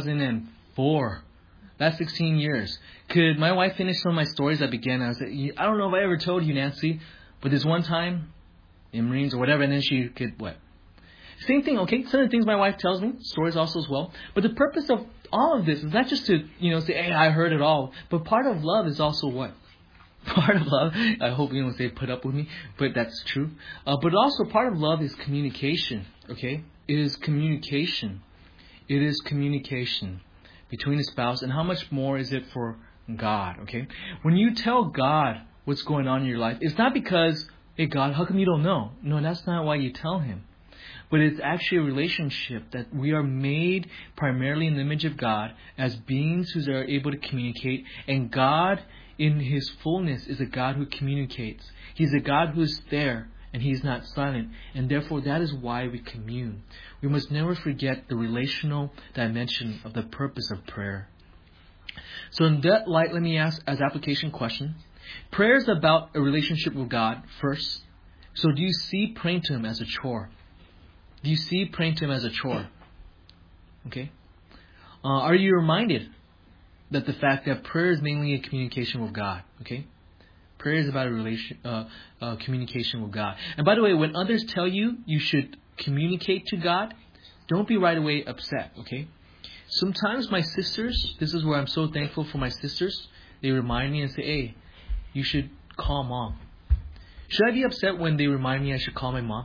2004. That's 16 years. Could my wife finish some of my stories that began? I don't know if I ever told you, Nancy, but this one time in Marines or whatever, and then she could what? Same thing, okay? Some of the things my wife tells me, stories also as well. But the purpose of all of this is not just to, say, hey, I heard it all. But part of love is also what? Part of love, I hope you don't say put up with me, but that's true. But also part of love is communication, okay? It is communication. It is communication between the spouse, and how much more is it for God, okay? When you tell God what's going on in your life, it's not because, hey God, how come you don't know? No, that's not why you tell Him. But it's actually a relationship that we are made primarily in the image of God as beings who are able to communicate. And God, in His fullness, is a God who communicates. He's a God who is there, and He's not silent. And therefore, that is why we commune. We must never forget the relational dimension of the purpose of prayer. So in that light, let me ask as application question. Prayer is about a relationship with God first. So do you see praying to Him as a chore? Do you see praying to Him as a chore? Okay. Are you reminded that the fact that prayer is mainly a communication with God? Okay. Prayer is about a communication with God. And by the way, when others tell you you should communicate to God, don't be right away upset, okay? Sometimes my sisters, this is where I'm so thankful for my sisters, they remind me and say, hey, you should call Mom. Should I be upset when they remind me I should call my mom?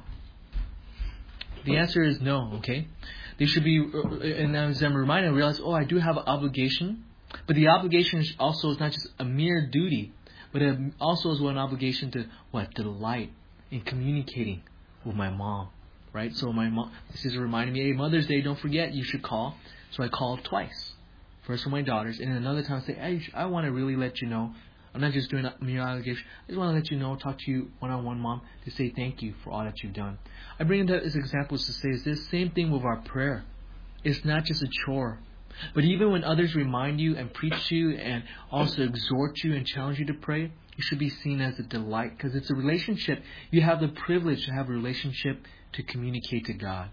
The answer is no, okay? They should be, and as I'm reminded, I realize, I do have an obligation. But the obligation is not just a mere duty, but it also is one obligation to delight in communicating with my mom, right? So my mom, this is reminding me, hey, Mother's Day, don't forget, you should call. So I called twice. First for my daughters, and another time I say, hey, I want to really let you know, I'm not just doing a mere obligation. I just want to let you know, talk to you one-on-one, Mom, to say thank you for all that you've done. I bring that as examples to say, it's the same thing with our prayer. It's not just a chore. But even when others remind you and preach to you and also exhort you and challenge you to pray, it should be seen as a delight because it's a relationship. You have the privilege to have a relationship to communicate to God.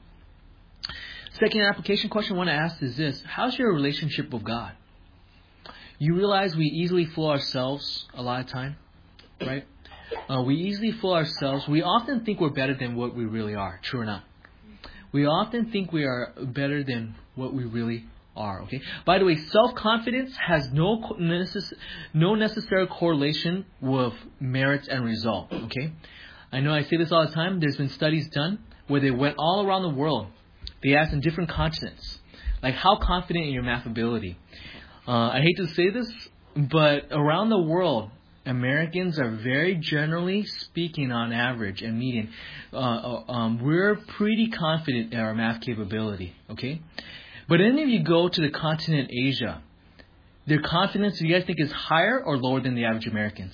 Second application question I want to ask is this. How's your relationship with God? You realize we easily fool ourselves a lot of time, right? We easily fool ourselves. We often think we're better than what we really are, true or not? We often think we are better than what we really are, okay? By the way, self-confidence has no necessary correlation with merit and result, okay? I know I say this all the time. There's been studies done where they went all around the world. They asked in different continents, like how confident in your math ability. I hate to say this, but around the world, Americans are very generally speaking on average and median. We're pretty confident in our math capability, okay? But then if you go to the continent Asia, their confidence, do you guys think is higher or lower than the average Americans?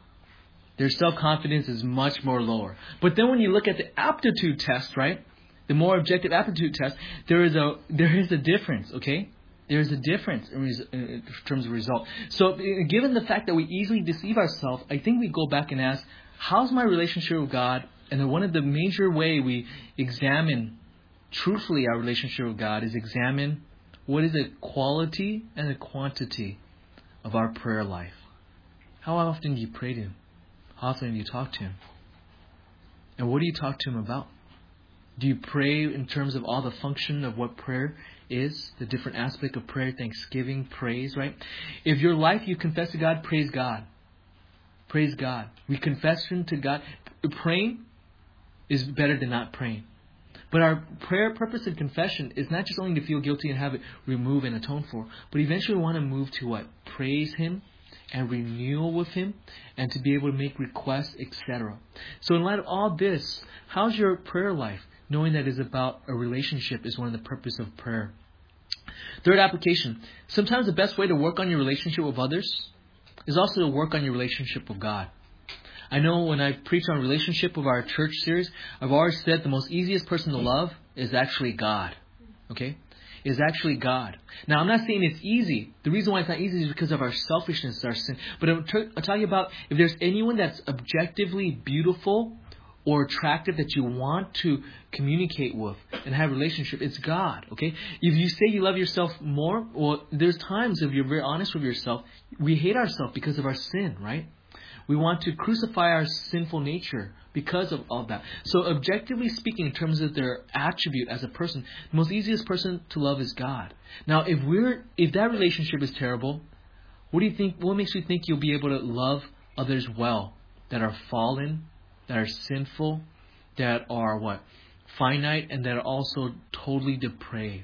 Their self-confidence is much more lower. But then when you look at the aptitude test, right? The more objective aptitude test, there is a difference, okay? There is a difference in terms of result. So given the fact that we easily deceive ourselves, I think we go back and ask, how's my relationship with God? And then one of the major way we examine truthfully our relationship with God is examine what is the quality and the quantity of our prayer life. How often do you pray to Him? How often do you talk to Him? And what do you talk to Him about? Do you pray in terms of all the function of what prayer is? The different aspect of prayer, thanksgiving, praise, right? If your life you confess to God, praise God. Praise God. We confession to God. Praying is better than not praying. But our prayer purpose in confession is not just only to feel guilty and have it removed and atoned for, but eventually we want to move to what? Praise Him and renewal with Him and to be able to make requests, etc. So in light of all this, how's your prayer life? Knowing that it's about a relationship is one of the purposes of prayer. Third application. Sometimes the best way to work on your relationship with others is also to work on your relationship with God. I know when I preach on relationship with our church series, I've always said the most easiest person to love is actually God. Okay? Is actually God. Now, I'm not saying it's easy. The reason why it's not easy is because of our selfishness, our sin. But I'll tell you about if there's anyone that's objectively beautiful or attractive that you want to communicate with and have a relationship, it's God, okay? If you say you love yourself more, well, there's times if you're very honest with yourself, we hate ourselves because of our sin, right? We want to crucify our sinful nature because of all that. So objectively speaking, in terms of their attribute as a person, the most easiest person to love is God. Now, if that relationship is terrible, what do you think? What makes you think you'll be able to love others well that are fallen, that are sinful, that are what? Finite, and that are also totally depraved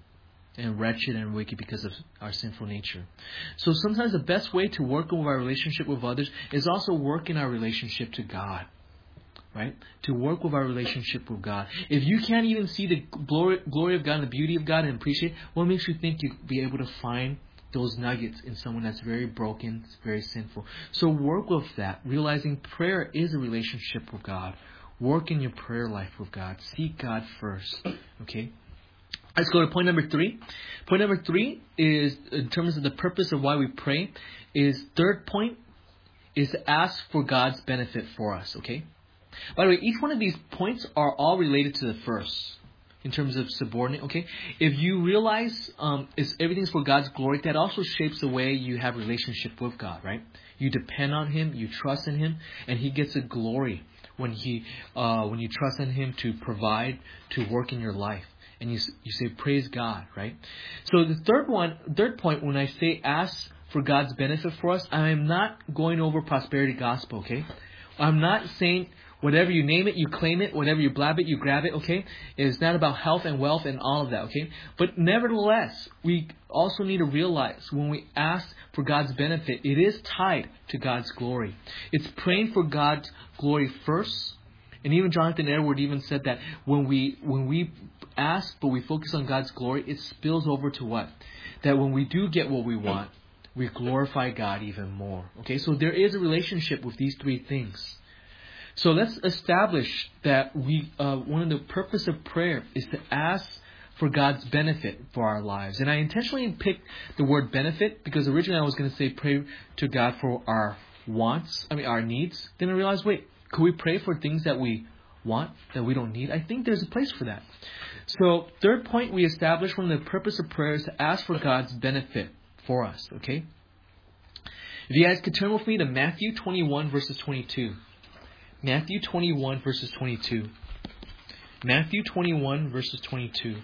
and wretched and wicked because of our sinful nature. So sometimes the best way to work with our relationship with others is also work in our relationship to God. Right? To work with our relationship with God. If you can't even see the glory of God and the beauty of God and appreciate, what makes you think you'll be able to find those nuggets in someone that's very broken, very sinful? So work with that, realizing prayer is a relationship with God. Work in your prayer life with God. Seek God first. Okay? Let's go to point number 3. Point number 3 is, in terms of the purpose of why we pray, third point is to ask for God's benefit for us. Okay? By the way, each one of these points are all related to the first. in terms of subordinate, okay? If you realize everything's for God's glory, that also shapes the way you have relationship with God, right? You depend on Him, you trust in Him, and He gets the glory when you trust in Him to provide, to work in your life. And you say, praise God, right? So the third point, when I say ask for God's benefit for us, I am not going over prosperity gospel, okay? I'm not saying whatever you name it, you claim it. Whatever you blab it, you grab it, okay? It's not about health and wealth and all of that, okay? But nevertheless, we also need to realize when we ask for God's benefit, it is tied to God's glory. It's praying for God's glory first. And even Jonathan Edwards even said that when we ask but we focus on God's glory, it spills over to what? That when we do get what we want, we glorify God even more. Okay, so there is a relationship with these three things. So let's establish that one of the purpose of prayer is to ask for God's benefit for our lives. And I intentionally picked the word benefit because originally I was going to say pray to God for our our needs. Then I realized, wait, could we pray for things that we want, that we don't need? I think there's a place for that. So third point we established, one of the purpose of prayer is to ask for God's benefit for us, okay? If you guys could turn with me to Matthew 21 verses 22. Matthew 21 verses 22. Matthew 21 verses 22.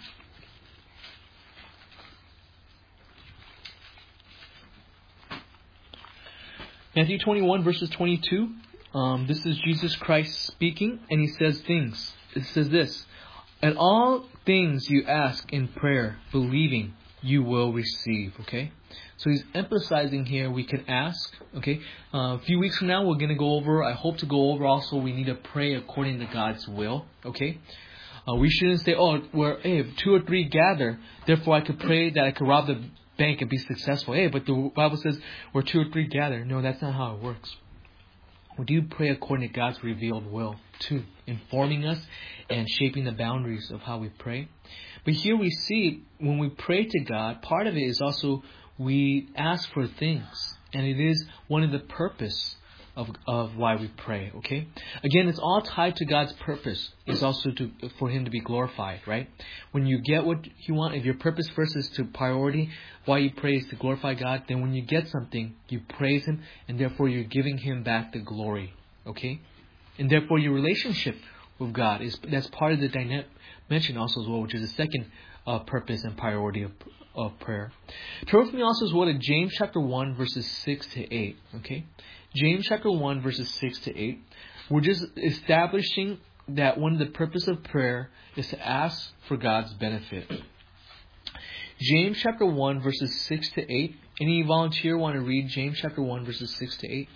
Matthew 21 verses 22. This is Jesus Christ speaking, and He says things. It says this: "And all things you ask in prayer, believing, you will receive." Okay, so He's emphasizing here we can ask. Okay, a few weeks from now we're going to go over. I hope to go over also. We need to pray according to God's will. Okay, we shouldn't say, if 2 or 3 gather, therefore I could pray that I could rob the bank and be successful. But the Bible says where 2 or 3 gather. No, that's not how it works. We do pray according to God's revealed will too, informing us and shaping the boundaries of how we pray. But here we see when we pray to God, part of it is also we ask for things. And it is one of the purpose of why we pray, okay? Again, it's all tied to God's purpose. It's also for Him to be glorified, right? When you get what you want, if your purpose first is to priority, why you pray is to glorify God, then when you get something, you praise Him, and therefore you're giving Him back the glory, okay? And therefore your relationship with God, that's part of the dimension also as well, which is the second purpose and priority of prayer. Turn with me also as well to James chapter 1 verses 6 to 8, okay? James chapter 1 verses 6 to 8. We're just establishing that one of the purpose of prayer is to ask for God's benefit. James chapter 1 verses 6 to 8. Any volunteer want to read James chapter 1 verses 6 to 8?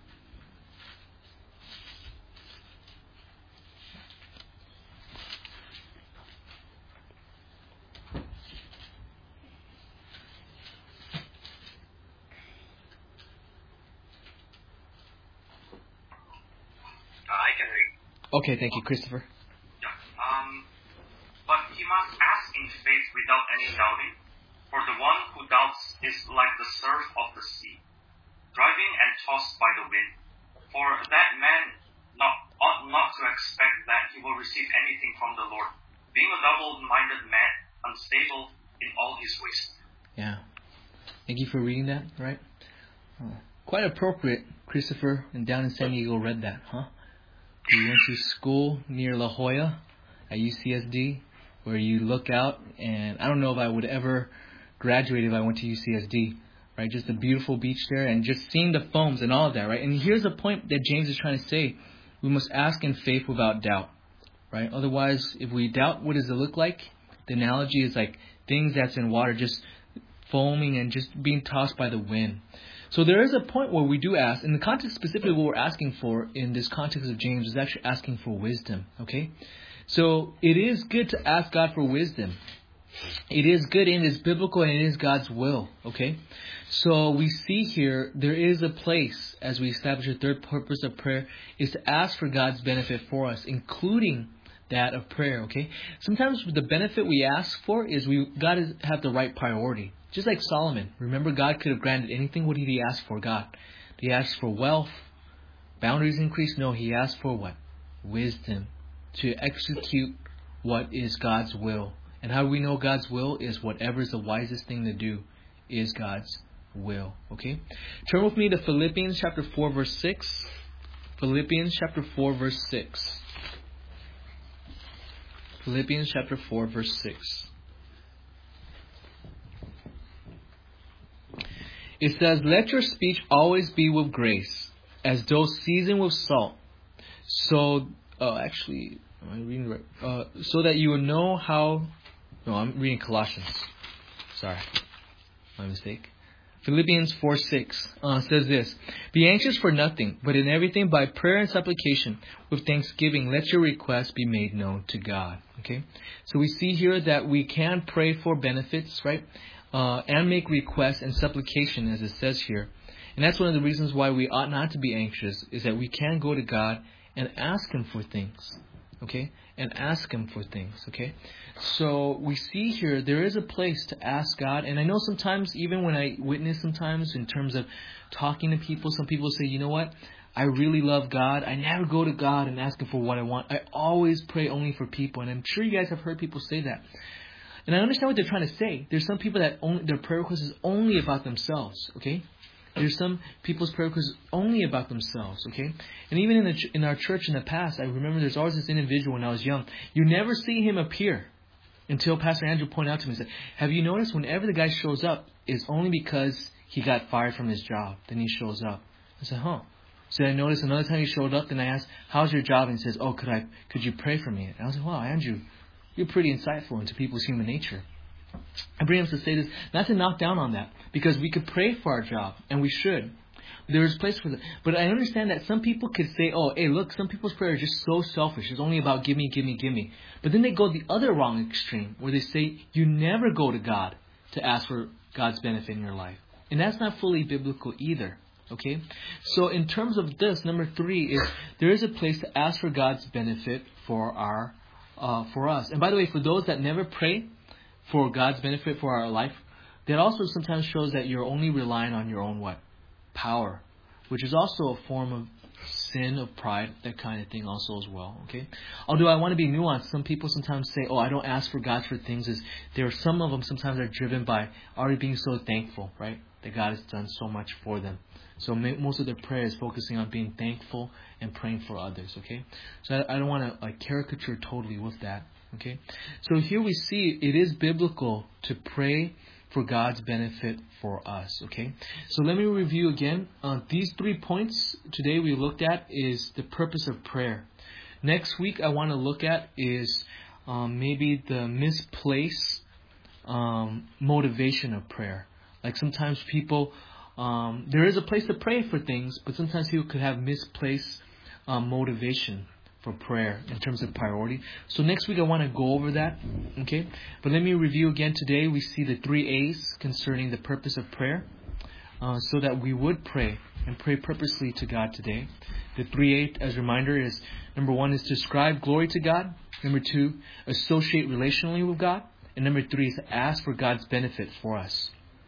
I can read. Okay, thank you, Christopher. Yeah. But he must ask in faith without any doubting, for the one who doubts is like the surf of the sea, driving and tossed by the wind. For that man ought not to expect that he will receive anything from the Lord, being a double-minded man, unstable in all his ways. Yeah. Thank you for reading that, right? Quite appropriate. Christopher and down in San Diego read that, huh? You went to school near La Jolla at UCSD, where you look out, and I don't know if I would ever graduate if I went to UCSD, right? Just a beautiful beach there, and just seeing the foams and all of that, right? And here's the point that James is trying to say. We must ask in faith without doubt, right? Otherwise, if we doubt, what does it look like? The analogy is like things that's in water just foaming and just being tossed by the wind. So there is a point where we do ask, in the context specifically what we're asking for in this context of James is actually asking for wisdom, okay? So it is good to ask God for wisdom. It is good and it is biblical and it is God's will, okay? So we see here there is a place, as we establish the third purpose of prayer, is to ask for God's benefit for us, including that of prayer, okay? Sometimes the benefit we ask for is we got to have the right priority. Just like Solomon. Remember, God could have granted anything. What did he ask for, God? Did he ask for wealth? Boundaries increase? No, he asked for what? Wisdom. To execute what is God's will. And how we know God's will is whatever is the wisest thing to do is God's will. Okay? Turn with me to Philippians chapter 4 verse 6. Philippians chapter 4 verse 6. Philippians chapter 4 verse 6. It says, "Let your speech always be with grace, as though seasoned with salt, so am I reading right? So that you will know how." No, I'm reading Colossians. Sorry, my mistake. Philippians 4:6 says this: "Be anxious for nothing, but in everything by prayer and supplication with thanksgiving, let your requests be made known to God." Okay, so we see here that we can pray for benefits, right? And make requests and supplication, as it says here. And that's one of the reasons why we ought not to be anxious, is that we can go to God and ask Him for things. Okay? And ask Him for things. Okay? So we see here there is a place to ask God. And I know sometimes, even when I witness sometimes in terms of talking to people, some people say, you know what? I really love God. I never go to God and ask Him for what I want. I always pray only for people. And I'm sure you guys have heard people say that. And I understand what they're trying to say. There's some people that their prayer request is only about themselves, okay? There's some people's prayer request is only about themselves, okay? And even in our church in the past, I remember there's always this individual when I was young. You never see him appear until Pastor Andrew pointed out to me and said, have you noticed whenever the guy shows up, it's only because he got fired from his job. Then he shows up. I said, huh. So I noticed another time he showed up, then I asked, how's your job? And he says, oh, could you pray for me? And I was like, wow, Andrew, you're pretty insightful into people's human nature. I bring him to say this, not to knock down on that, because we could pray for our job, and we should. There is place for that. But I understand that some people could say, oh, hey, look, some people's prayer is just so selfish. It's only about give me, give me, give me. But then they go the other wrong extreme, where they say you never go to God to ask for God's benefit in your life. And that's not fully biblical either. Okay? So in terms of this, number 3 is there is a place to ask for God's benefit for us. And by the way, for those that never pray for God's benefit for our life, that also sometimes shows that you're only relying on your own what? Power. Which is also a form of sin, of pride, that kind of thing also as well. Okay? Although I want to be nuanced, some people sometimes say, oh, I don't ask for God for things. Some of them sometimes are driven by already being so thankful, right? That God has done so much for them. So most of their prayer is focusing on being thankful and praying for others, okay? So I don't want to caricature totally with that, okay? So here we see it is biblical to pray for God's benefit for us, okay? So let me review again. These 3 points today we looked at is the purpose of prayer. Next week I want to look at is maybe the misplaced motivation of prayer. Like sometimes people... there is a place to pray for things, but sometimes people could have misplaced motivation for prayer in terms of priority. So next week I want to go over that, okay? But let me review again today. We see the 3 A's concerning the purpose of prayer, so that we would pray and pray purposely to God today. The 3 A, as a reminder, is number 1 is to ascribe glory to God. Number 2, associate relationally with God. And number 3 is to ask for God's benefit for us.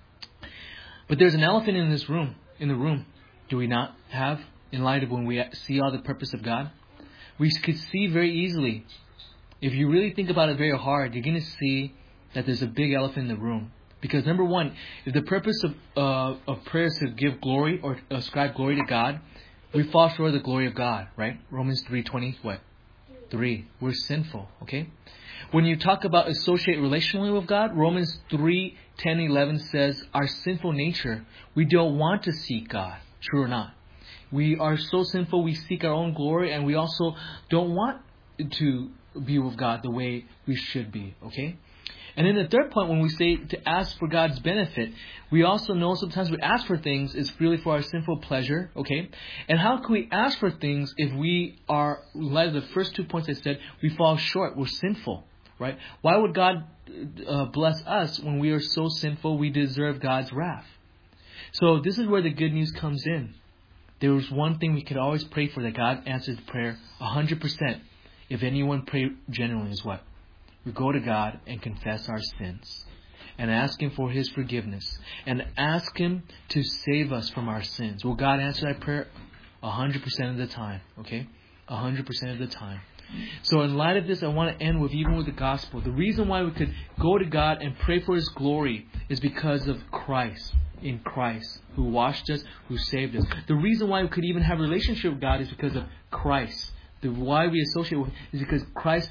But there's an elephant in the room. Do we not have, in light of when we see all the purpose of God? We could see very easily, if you really think about it very hard, you're going to see that there's a big elephant in the room. Because number 1, if the purpose of prayer is to give glory or ascribe glory to God, we fall short of the glory of God, right? Romans 3:20, what? 3. We're sinful, okay? When you talk about associate relationally with God, Romans 3:10-11 says, our sinful nature, we don't want to seek God. True or not? We are so sinful, we seek our own glory, and we also don't want to be with God the way we should be, okay? And then the third point, when we say to ask for God's benefit, we also know sometimes we ask for things is really for our sinful pleasure, okay? And how can we ask for things if we are, in light of the first 2 points I said, we fall short, we're sinful, right? Why would God bless us when we are so sinful we deserve God's wrath? So this is where the good news comes in. There was one thing we could always pray for, that God answers prayer 100%. If anyone pray genuinely, is what? We go to God and confess our sins and ask Him for His forgiveness and ask Him to save us from our sins. Will God answer that prayer? 100% of the time, okay? 100% of the time. So in light of this, I want to end with the gospel. The reason why we could go to God and pray for His glory is because of Christ. In Christ, who washed us, who saved us. The reason why we could even have a relationship with God is because of Christ. Why we associate with Him is because Christ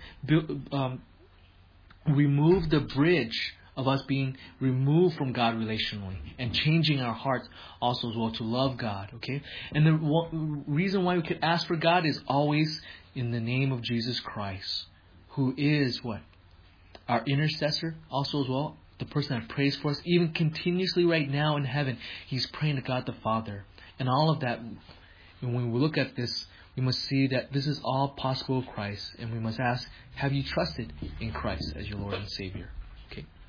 removed the bridge of us being removed from God relationally and changing our hearts also as well to love God. Okay, and the reason why we could ask for God is always in the name of Jesus Christ, who is what? Our intercessor also as well. The person that prays for us, even continuously right now in heaven, He's praying to God the Father. And all of that, and when we look at this, we must see that this is all possible with Christ. And we must ask, have you trusted in Christ as your Lord and Savior? Okay.